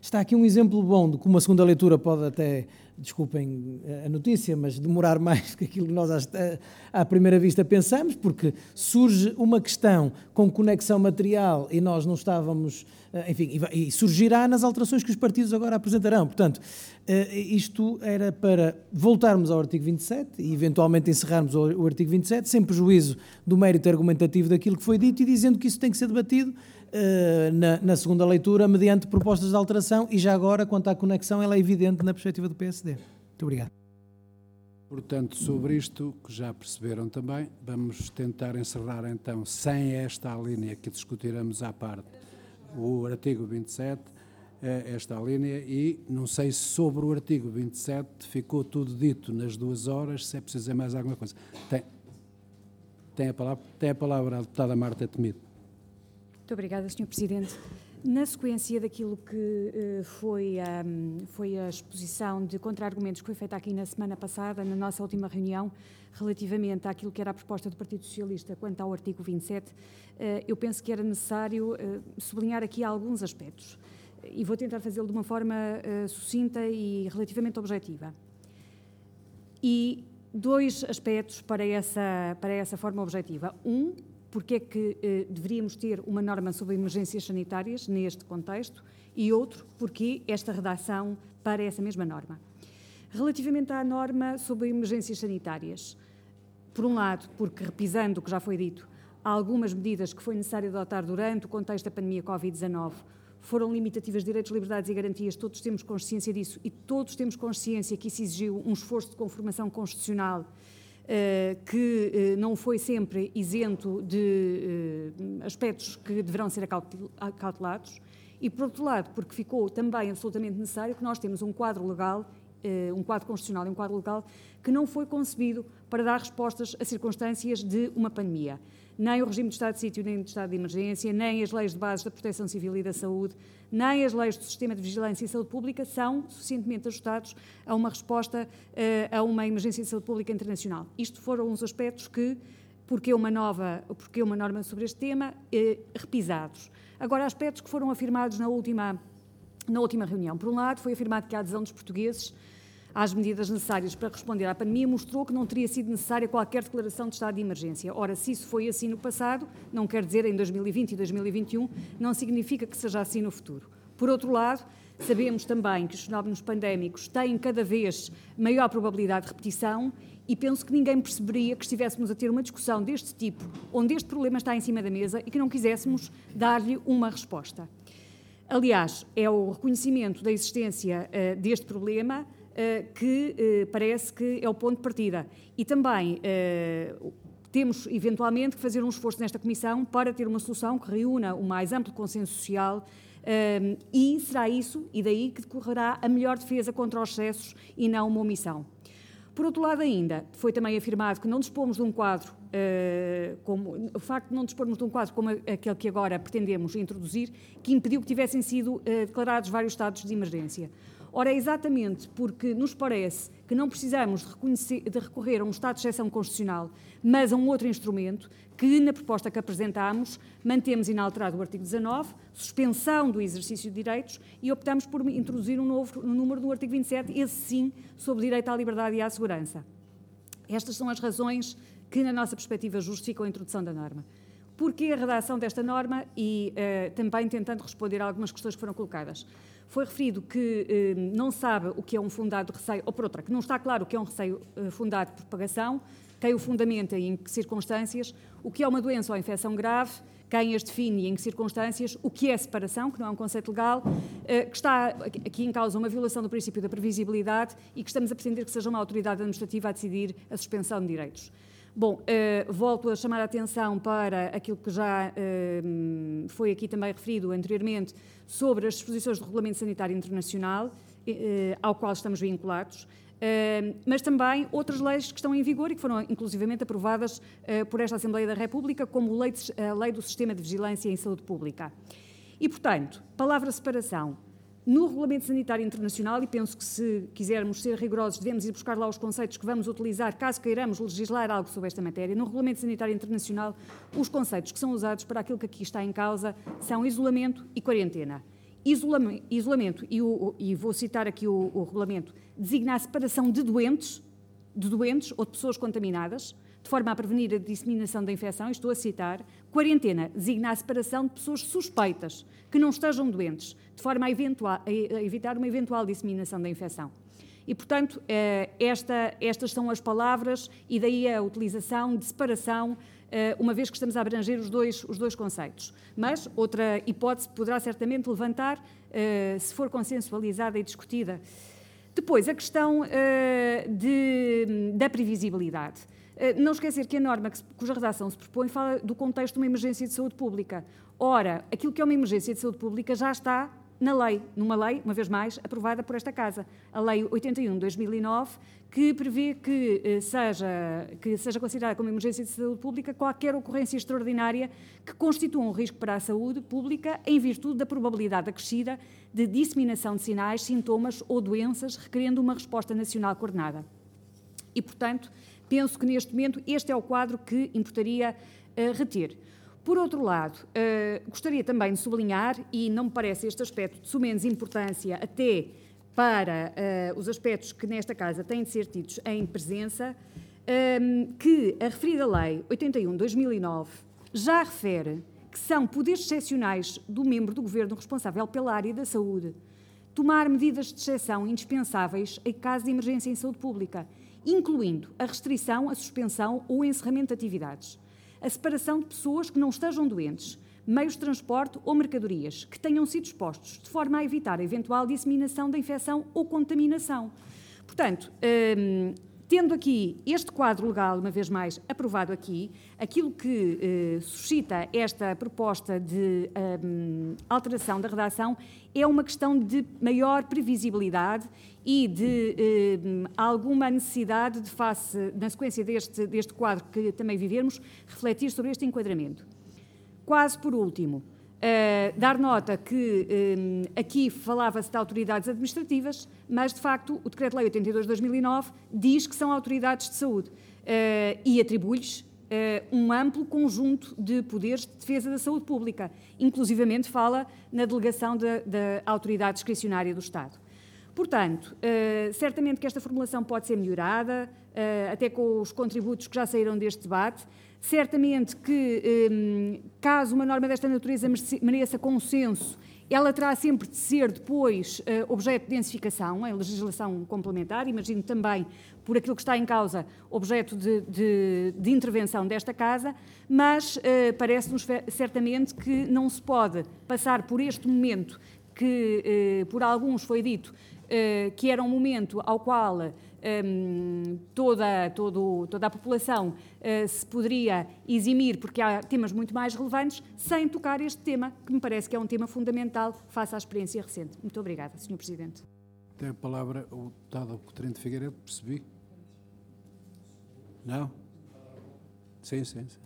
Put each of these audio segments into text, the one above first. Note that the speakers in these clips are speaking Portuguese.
está aqui um exemplo bom de como a segunda leitura pode até, desculpem a notícia, mas demorar mais do que aquilo que nós à primeira vista pensamos, porque surge uma questão com conexão material e nós não estávamos, enfim, e surgirá nas alterações que os partidos agora apresentarão. Portanto, isto era para voltarmos ao artigo 27 e eventualmente encerrarmos o artigo 27, sem prejuízo do mérito argumentativo daquilo que foi dito e dizendo que isso tem que ser debatido na segunda leitura, mediante propostas de alteração, e já agora, quanto à conexão, ela é evidente na perspectiva do PSD. Muito obrigado. Portanto, sobre isto, que já perceberam também, vamos tentar encerrar então, sem esta linha que discutiremos à parte, o artigo 27, esta linha, e não sei se sobre o artigo 27 ficou tudo dito nas 2 horas, se é preciso dizer mais alguma coisa. Tem a palavra a deputada Marta Temido. Muito obrigada, Sr. Presidente. Na sequência daquilo que foi a exposição de contra-argumentos que foi feita aqui na semana passada, na nossa última reunião, relativamente àquilo que era a proposta do Partido Socialista quanto ao artigo 27, eu penso que era necessário sublinhar aqui alguns aspectos. E vou tentar fazê-lo de uma forma sucinta e relativamente objetiva. E 2 aspectos para essa forma objetiva. Porque é que deveríamos ter uma norma sobre emergências sanitárias neste contexto, e outro, porque esta redação para essa mesma norma. Relativamente à norma sobre emergências sanitárias, por um lado, porque, repisando o que já foi dito, há algumas medidas que foi necessário adotar durante o contexto da pandemia Covid-19 foram limitativas de direitos, liberdades e garantias, todos temos consciência disso, e todos temos consciência que isso exigiu um esforço de conformação constitucional que não foi sempre isento de aspectos que deverão ser acautelados, e, por outro lado, porque ficou também absolutamente necessário que nós temos um quadro legal, um quadro constitucional e um quadro legal que não foi concebido para dar respostas a circunstâncias de uma pandemia. Nem o regime de estado de sítio nem de estado de emergência, nem as leis de base da proteção civil e da saúde, nem as leis do sistema de vigilância e saúde pública são suficientemente ajustados a uma resposta a uma emergência de saúde pública internacional. Isto foram os aspectos que, porque uma norma sobre este tema, repisados. Agora, aspectos que foram afirmados na última reunião. Por um lado, foi afirmado que a adesão dos portugueses às medidas necessárias para responder à pandemia mostrou que não teria sido necessária qualquer declaração de estado de emergência. Ora, se isso foi assim no passado, não quer dizer em 2020 e 2021, não significa que seja assim no futuro. Por outro lado, sabemos também que os fenómenos pandémicos têm cada vez maior probabilidade de repetição, e penso que ninguém perceberia que estivéssemos a ter uma discussão deste tipo, onde este problema está em cima da mesa, e que não quiséssemos dar-lhe uma resposta. Aliás, é o reconhecimento da existência deste problema que parece que é o ponto de partida. E também temos, eventualmente, que fazer um esforço nesta Comissão para ter uma solução que reúna o mais amplo consenso social, e será isso, e daí que decorrerá a melhor defesa contra os excessos e não uma omissão. Por outro lado ainda, foi também afirmado que não dispomos de um quadro, o facto de não dispormos de um quadro como aquele que agora pretendemos introduzir, que impediu que tivessem sido declarados vários estados de emergência. Ora, é exatamente porque nos parece que não precisamos de recorrer a um estado de exceção constitucional, mas a um outro instrumento, que na proposta que apresentámos mantemos inalterado o artigo 19, suspensão do exercício de direitos, e optamos por introduzir um novo número do artigo 27, esse sim, sobre direito à liberdade e à segurança. Estas são as razões que, na nossa perspectiva, justificam a introdução da norma. Porquê a redação desta norma e também tentando responder a algumas questões que foram colocadas? Foi referido que não sabe o que é um fundado receio, ou por outra, que não está claro o que é um receio fundado por propagação, quem o fundamenta e em que circunstâncias, o que é uma doença ou infecção grave, quem as define e em que circunstâncias, o que é separação, que não é um conceito legal, que está aqui em causa uma violação do princípio da previsibilidade e que estamos a pretender que seja uma autoridade administrativa a decidir a suspensão de direitos. Bom, volto a chamar a atenção para aquilo que já foi aqui também referido anteriormente sobre as disposições do Regulamento Sanitário Internacional, ao qual estamos vinculados, mas também outras leis que estão em vigor e que foram inclusivamente aprovadas por esta Assembleia da República, como a Lei do Sistema de Vigilância em Saúde Pública. E, portanto, palavra separação. No Regulamento Sanitário Internacional, e penso que se quisermos ser rigorosos devemos ir buscar lá os conceitos que vamos utilizar caso queiramos legislar algo sobre esta matéria, no Regulamento Sanitário Internacional os conceitos que são usados para aquilo que aqui está em causa são isolamento e quarentena. isolamento, e vou citar aqui o regulamento, designa a separação de doentes ou de pessoas contaminadas, de forma a prevenir a disseminação da infecção, estou a citar. Quarentena designa a separação de pessoas suspeitas que não estejam doentes, de forma a evitar uma eventual disseminação da infecção. E, portanto, estas são as palavras e daí a utilização de separação, uma vez que estamos a abranger os dois conceitos. Mas outra hipótese poderá certamente levantar, se for consensualizada e discutida. Depois, a questão da previsibilidade. Não esquecer que a norma cuja redação se propõe fala do contexto de uma emergência de saúde pública. Ora, aquilo que é uma emergência de saúde pública já está na lei, numa lei, uma vez mais, aprovada por esta Casa, a Lei 81 de 2009, que prevê que seja considerada como emergência de saúde pública qualquer ocorrência extraordinária que constitua um risco para a saúde pública em virtude da probabilidade acrescida de disseminação de sinais, sintomas ou doenças requerendo uma resposta nacional coordenada. E, portanto, penso que neste momento este é o quadro que importaria reter. Por outro lado, gostaria também de sublinhar, e não me parece este aspecto de sumenos importância até para os aspectos que nesta Casa têm de ser tidos em presença, que a referida Lei 81 de 2009 já refere que são poderes excepcionais do membro do Governo responsável pela área da saúde tomar medidas de exceção indispensáveis em caso de emergência em saúde pública, incluindo a restrição, a suspensão ou o encerramento de atividades, a separação de pessoas que não estejam doentes, meios de transporte ou mercadorias que tenham sido expostos, de forma a evitar a eventual disseminação da infecção ou contaminação. Portanto, tendo aqui este quadro legal, uma vez mais, aprovado aqui, aquilo que suscita esta proposta de alteração da redação é uma questão de maior previsibilidade e de alguma necessidade de face, na sequência deste quadro que também vivemos, refletir sobre este enquadramento. Quase por último, dar nota que aqui falava-se de autoridades administrativas, mas, de facto, o Decreto-Lei 82 de 2009 diz que são autoridades de saúde e atribui-lhes um amplo conjunto de poderes de defesa da saúde pública, inclusivamente fala na delegação da autoridade discricionária do Estado. Portanto, certamente que esta formulação pode ser melhorada, até com os contributos que já saíram deste debate. Certamente que, caso uma norma desta natureza mereça consenso, ela terá sempre de ser depois objeto de densificação em legislação complementar, imagino também, por aquilo que está em causa, objeto de intervenção desta Casa, mas parece-nos certamente que não se pode passar por este momento que por alguns foi dito que era um momento ao qual toda a população se poderia eximir, porque há temas muito mais relevantes, sem tocar este tema, que me parece que é um tema fundamental face à experiência recente. Muito obrigada, Sr. Presidente. Tem a palavra o deputado Coutinho de Figueiredo, percebi? Não? Sim.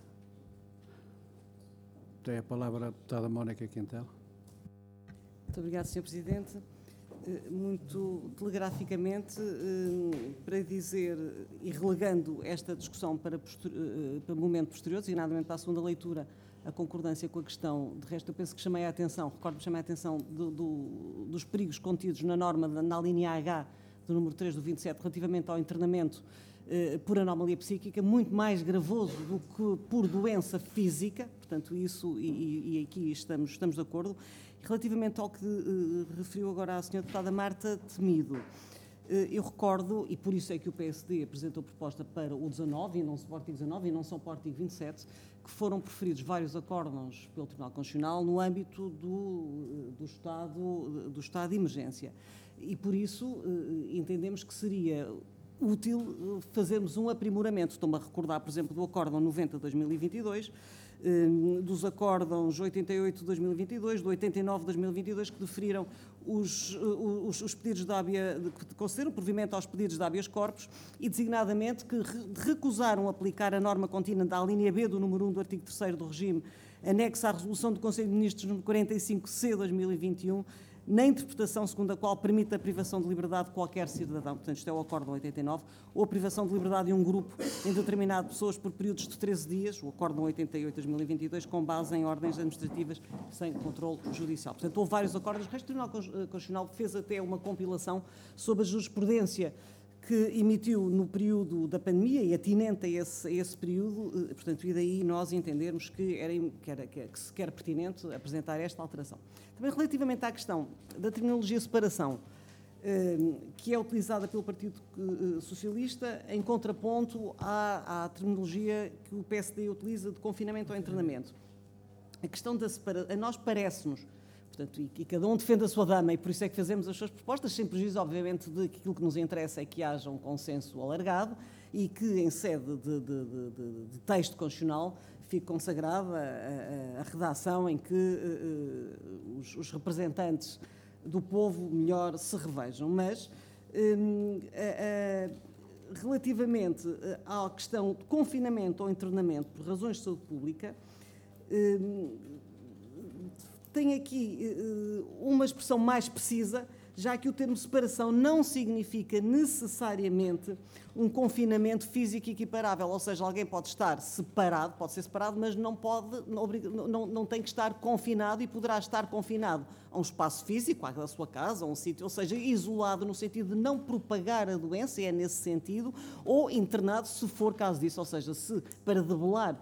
Tem a palavra a deputada Mónica Quintel. Muito obrigada, Sr. Presidente. Muito telegraficamente, para dizer, e relegando esta discussão para momento posterior, designadamente para a segunda leitura, a concordância com a questão, de resto eu penso que chamei a atenção, recordo-me chamei a atenção dos perigos contidos na norma, na linha H do número 3 do 27, relativamente ao internamento por anomalia psíquica, muito mais gravoso do que por doença física, portanto isso, e aqui estamos de acordo. Relativamente ao que referiu agora a Sra. Deputada Marta Temido, eu recordo, e por isso é que o PSD apresentou proposta para o 19, e não só o artigo 19, e não só para o artigo 27, que foram preferidos vários acórdãos pelo Tribunal Constitucional no âmbito do estado de emergência. E por isso entendemos que seria útil fazermos um aprimoramento. Estou-me a recordar, por exemplo, do acórdão 90 de 2022, dos acórdãos 88 de 2022, do 89 de 2022, que deferiram os pedidos de habeas, que concederam provimento aos pedidos de habeas corpus e, designadamente, que recusaram aplicar a norma contínua da linha B do número 1 do artigo 3º do regime, anexa à resolução do Conselho de Ministros número 45C de 2021, na interpretação segundo a qual permite a privação de liberdade de qualquer cidadão, portanto isto é o Acórdão 89, ou a privação de liberdade de um grupo indeterminado de pessoas por períodos de 13 dias, o Acórdão 88-2022, com base em ordens administrativas sem controle judicial. Portanto, houve vários acordos. O Tribunal Constitucional fez até uma compilação sobre a jurisprudência que emitiu no período da pandemia e atinente a esse período, portanto, e daí nós entendermos que era pertinente apresentar esta alteração. Também relativamente à questão da terminologia separação, que é utilizada pelo Partido Socialista em contraponto à terminologia que o PSD utiliza de confinamento ou internamento. A questão da separação, a nós parece-nos, portanto, e cada um defende a sua dama, e por isso é que fazemos as suas propostas, sem prejuízo, obviamente, de que aquilo que nos interessa é que haja um consenso alargado e que, em sede de texto constitucional, fique consagrada a redação em que os representantes do povo melhor se revejam. Mas, relativamente à questão de confinamento ou internamento por razões de saúde pública, tem aqui uma expressão mais precisa, já que o termo separação não significa necessariamente um confinamento físico equiparável, ou seja, alguém pode estar separado, pode ser separado, mas não tem que estar confinado e poderá estar confinado a um espaço físico, à sua casa, a um sítio, ou seja, isolado no sentido de não propagar a doença, e é nesse sentido, ou internado se for caso disso, ou seja, se para debelar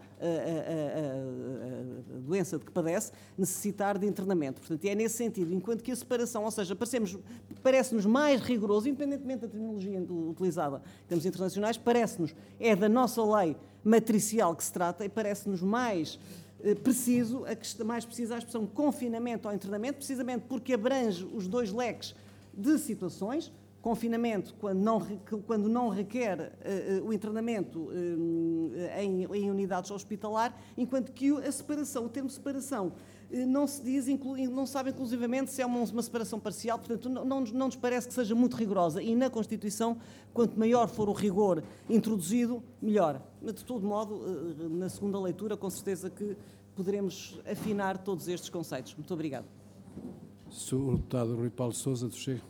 a doença de que padece, necessitar de internamento. Portanto, é nesse sentido, enquanto que a separação, ou seja, parece-nos mais rigoroso, independentemente da terminologia utilizada em termos internacionais, parece-nos, é da nossa lei matricial que se trata, e parece-nos mais preciso, mais precisa a expressão confinamento ou internamento, precisamente porque abrange os dois leques de situações. Confinamento, quando não requer o internamento em unidades hospitalar, enquanto que a separação, o termo separação, não se diz, não se sabe inclusivamente se é uma separação parcial, portanto não nos parece que seja muito rigorosa, e na Constituição, quanto maior for o rigor introduzido, melhor. Mas, de todo modo, na segunda leitura, com certeza que poderemos afinar todos estes conceitos. Muito obrigado. Sr. Deputado Rui Paulo Sousa, do Chega.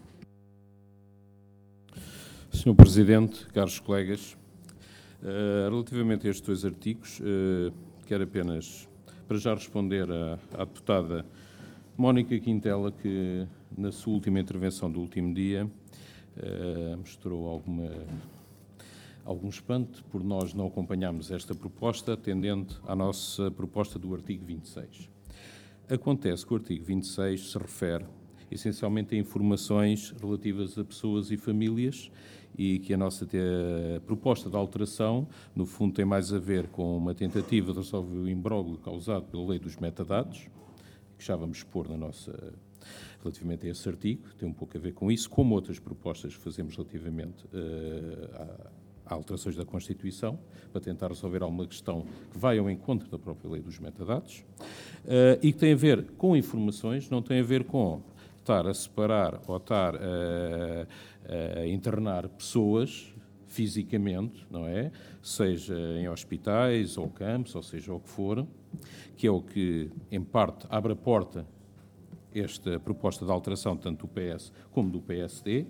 Sr. Presidente, caros colegas, relativamente a estes dois artigos, quero apenas, para já responder à deputada Mónica Quintela, que na sua última intervenção do último dia mostrou algum espanto por nós não acompanharmos esta proposta, atendente à nossa proposta do artigo 26. Acontece que o artigo 26 se refere essencialmente a informações relativas a pessoas e famílias, e que a nossa proposta de alteração, no fundo, tem mais a ver com uma tentativa de resolver o imbróglio causado pela lei dos metadados, que já vamos expor relativamente a esse artigo, tem um pouco a ver com isso, como outras propostas que fazemos relativamente a alterações da Constituição, para tentar resolver alguma questão que vai ao encontro da própria lei dos metadados, e que tem a ver com informações, não tem a ver com estar a separar ou estar a internar pessoas fisicamente, não é? Seja em hospitais ou campos, ou seja o que for, que é o que, em parte, abre a porta esta proposta de alteração, tanto do PS como do PSD.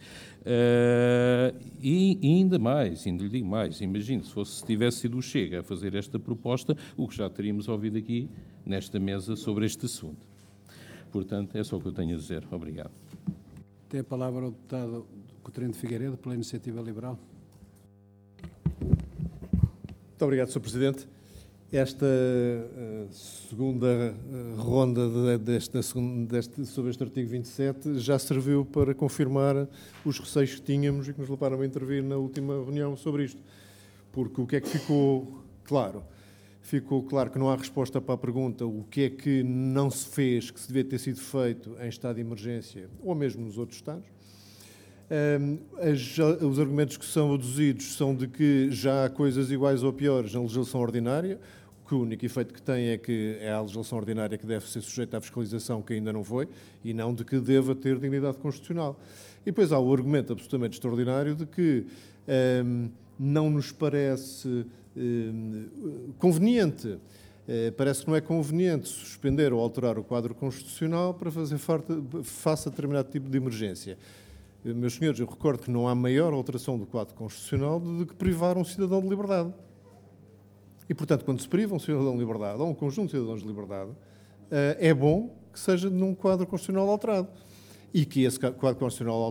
E ainda lhe digo mais, imagine se tivesse sido o Chega a fazer esta proposta, o que já teríamos ouvido aqui nesta mesa sobre este assunto. Portanto, é só o que eu tenho a dizer. Obrigado. Tem a palavra o deputado Coutinho de Figueiredo, pela Iniciativa Liberal. Muito obrigado, Sr. Presidente. Esta segunda ronda sobre este artigo 27 já serviu para confirmar os receios que tínhamos e que nos levaram a intervir na última reunião sobre isto. Porque o que é que ficou claro? Ficou claro que não há resposta para a pergunta o que é que não se fez, que se devia ter sido feito em estado de emergência ou mesmo nos outros estados. Os argumentos que são aduzidos são de que já há coisas iguais ou piores na legislação ordinária, que o único efeito que tem é que é a legislação ordinária que deve ser sujeita à fiscalização, que ainda não foi, e não de que deva ter dignidade constitucional. E depois há o argumento absolutamente extraordinário de que não nos parece conveniente Parece que não é conveniente suspender ou alterar o quadro constitucional para fazer face a determinado tipo de emergência. Meus senhores, eu recordo que não há maior alteração do quadro constitucional do que privar um cidadão de liberdade. E, portanto, quando se priva um cidadão de liberdade, ou um conjunto de cidadãos de liberdade, é bom que seja num quadro constitucional alterado. E que esse quadro constitucional